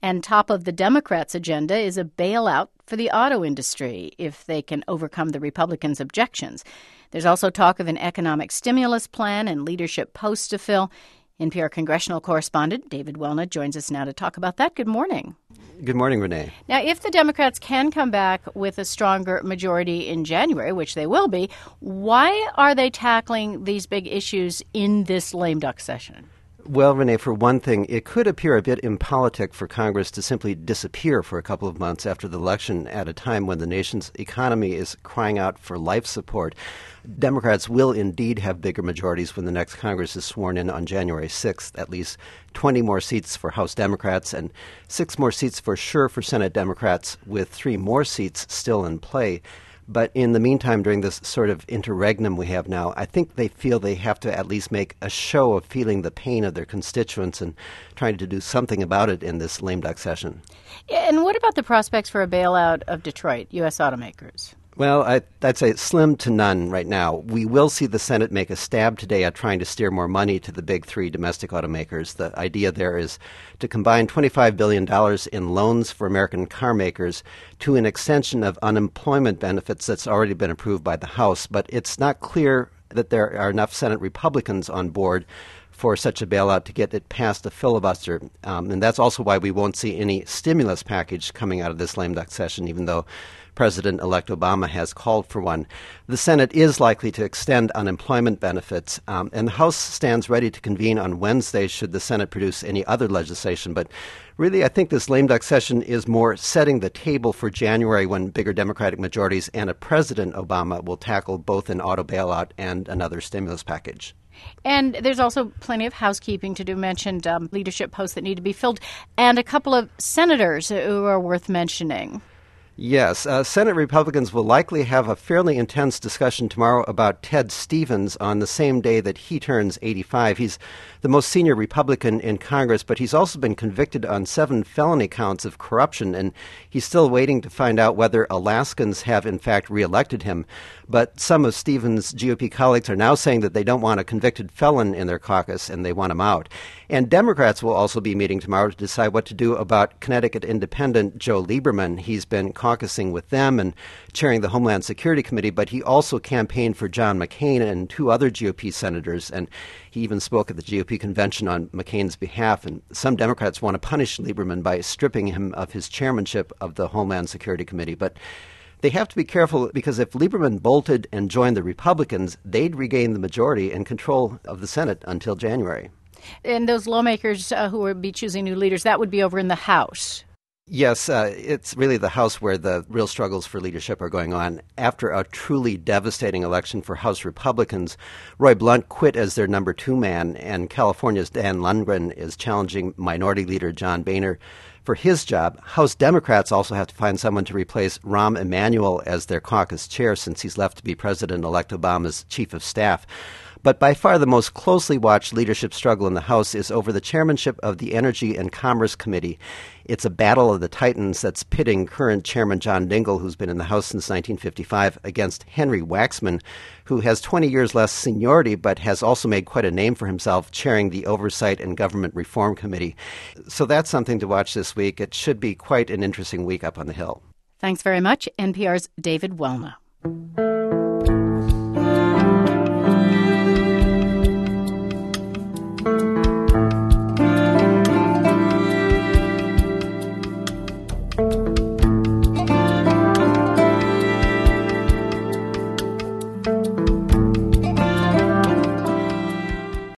And top of the Democrats' agenda is a bailout for the auto industry if they can overcome the Republicans' objections. There's also talk of an economic stimulus plan and leadership posts to fill. NPR congressional correspondent David Welna joins us now to talk about that. Good morning. Good morning, Renee. Now, if the Democrats can come back with a stronger majority in January, which they will be, why are they tackling these big issues in this lame duck session? Well, Renee, for one thing, it could appear a bit impolitic for Congress to simply disappear for a couple of months after the election at a time when the nation's economy is crying out for life support. Democrats will indeed have bigger majorities when the next Congress is sworn in on January 6th, at least 20 more seats for House Democrats and 6 more seats for sure for Senate Democrats, with 3 more seats still in play. But in the meantime, during this sort of interregnum we have now, I think they feel they have to at least make a show of feeling the pain of their constituents and trying to do something about it in this lame duck session. And what about the prospects for a bailout of Detroit, U.S. automakers? Well, I'd say slim to none right now. We will see the Senate make a stab today at trying to steer more money to the big 3 domestic automakers. The idea there is to combine $25 billion in loans for American car makers to an extension of unemployment benefits that's already been approved by the House. But it's not clear that there are enough Senate Republicans on board for such a bailout to get it past the filibuster. And that's also why we won't see any stimulus package coming out of this lame duck session, even though President-elect Obama has called for one. The Senate is likely to extend unemployment benefits, and the House stands ready to convene on Wednesday should the Senate produce any other legislation. But really, I think this lame duck session is more setting the table for January when bigger Democratic majorities and a President Obama will tackle both an auto bailout and another stimulus package. And there's also plenty of housekeeping to do. Mentioned leadership posts that need to be filled, and a couple of senators who are worth mentioning. Yes, Senate Republicans will likely have a fairly intense discussion tomorrow about Ted Stevens on the same day that he turns 85. He's the most senior Republican in Congress, but he's also been convicted on 7 felony counts of corruption, and he's still waiting to find out whether Alaskans have in fact reelected him. But some of Stevens' GOP colleagues are now saying that they don't want a convicted felon in their caucus and they want him out. And Democrats will also be meeting tomorrow to decide what to do about Connecticut Independent Joe Lieberman. He's been caucusing with them and chairing the Homeland Security Committee, but he also campaigned for John McCain and 2 other GOP senators, and he even spoke at the GOP convention on McCain's behalf. And some Democrats want to punish Lieberman by stripping him of his chairmanship of the Homeland Security Committee. But they have to be careful because if Lieberman bolted and joined the Republicans, they'd regain the majority and control of the Senate until January. And those lawmakers who would be choosing new leaders, that would be over in the House. Yes, it's really the House where the real struggles for leadership are going on. After a truly devastating election for House Republicans, Roy Blunt quit as their number 2 man, and California's Dan Lundgren is challenging Minority Leader John Boehner for his job. House Democrats also have to find someone to replace Rahm Emanuel as their caucus chair since he's left to be President-elect Obama's chief of staff. But by far the most closely watched leadership struggle in the House is over the chairmanship of the Energy and Commerce Committee. It's a battle of the titans that's pitting current Chairman John Dingell, who's been in the House since 1955, against Henry Waxman, who has 20 years less seniority but has also made quite a name for himself chairing the Oversight and Government Reform Committee. So that's something to watch this week. It should be quite an interesting week up on the Hill. Thanks very much. NPR's David Welna.